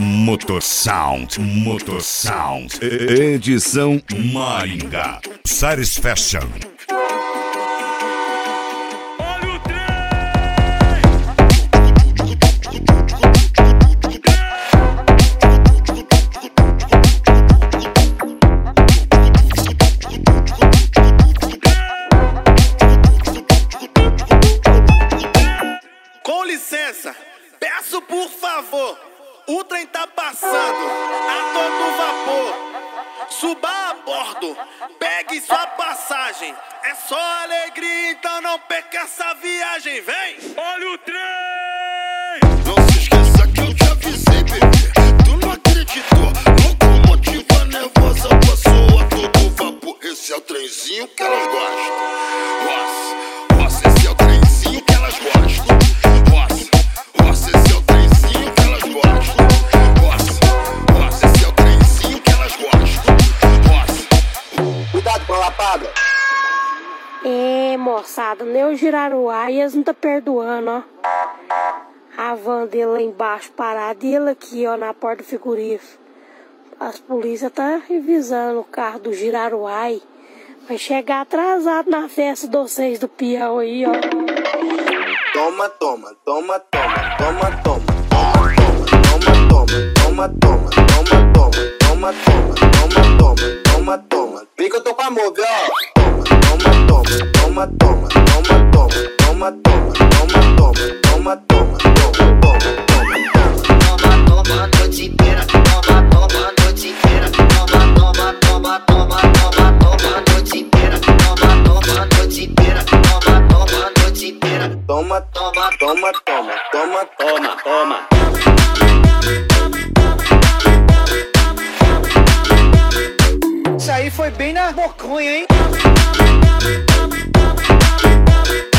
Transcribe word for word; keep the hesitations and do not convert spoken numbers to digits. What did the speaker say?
Motorsound, Motorsound, edição Maringá. Satisfaction. Olha o trem! Com licença, peço por favor, o trem tá passando a todo vapor. Suba a bordo, pegue sua passagem. É só alegria, então não perca essa viagem, vem! Olha o trem! Não se esqueça que eu te avisei, bebê. Tu não acreditou, locomotiva nervosa passou a todo vapor. Esse é o trenzinho que elas gostam. Nossa, nossa, esse é o trenzinho que elas gostam. Nossa, nossa, esse é o trenzinho que elas gostam. Nossa, nossa, esse é o trenzinho que elas gostam. Nossa. Cuidado com a lapada. É, moçada, nem o Giraruá e eles não tá perdoando, ó. A van dele lá embaixo parada e ele aqui, ó, na porta do frigorífico. As polícias tá revisando o carro do Giraruá. Vai chegar atrasado na festa de vocês do peão aí, ó. Toma, toma, toma, toma, toma, toma, toma, toma, toma, toma, toma, toma, toma, toma, toma, toma, toma, toma, toma. Vem que eu tô com amor, viu? Toma, toma, toma, toma, toma, toma, toma, toma, toma, toma, toma, toma, toma, toma, Toma, toma, noite inteira. Toma, toma, noite inteira. Toma, toma, toma, toma, toma, toma, noite inteira. Toma, toma, noite inteira. Toma, toma, noite inteira. toma, toma, toma, toma, toma, toma, toma. Isso aí foi bem na boconha, hein?